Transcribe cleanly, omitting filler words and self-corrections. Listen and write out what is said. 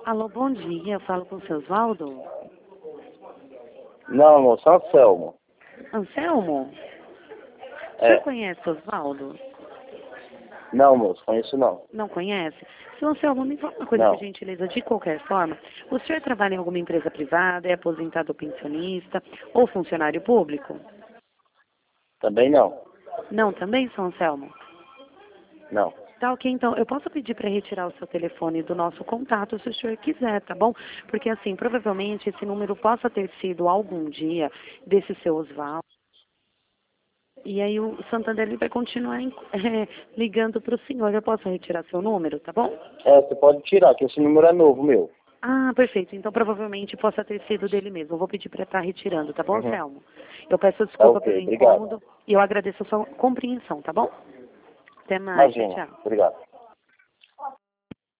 Alô, bom dia. Eu falo com o seu Oswaldo? Não, moço, Anselmo. Anselmo? O senhor É. conhece o Oswaldo? Não, moço, conheço não. Não conhece? Seu Anselmo, me fala uma coisa, Não. por gentileza, de qualquer forma. O senhor trabalha em alguma empresa privada, é aposentado ou pensionista, ou funcionário público? Também não. Não, também, seu Anselmo? Não. Tá ok, então, eu posso pedir para retirar o seu telefone do nosso contato, se o senhor quiser, tá bom? Porque, assim, provavelmente esse número possa ter sido algum dia desse seu Oswaldo. E aí o Santander ele vai continuar ligando para o senhor. Eu posso retirar seu número, tá bom? É, você pode tirar, que esse número é novo, meu. Ah, perfeito. Então provavelmente possa ter sido dele mesmo. Eu vou pedir para estar retirando, tá bom, Uhum. Selmo? Eu peço Tá desculpa ok, pelo obrigado. incômodo e eu agradeço a sua compreensão, tá bom? Até mais. Tchau, Imagina, tchau. obrigado.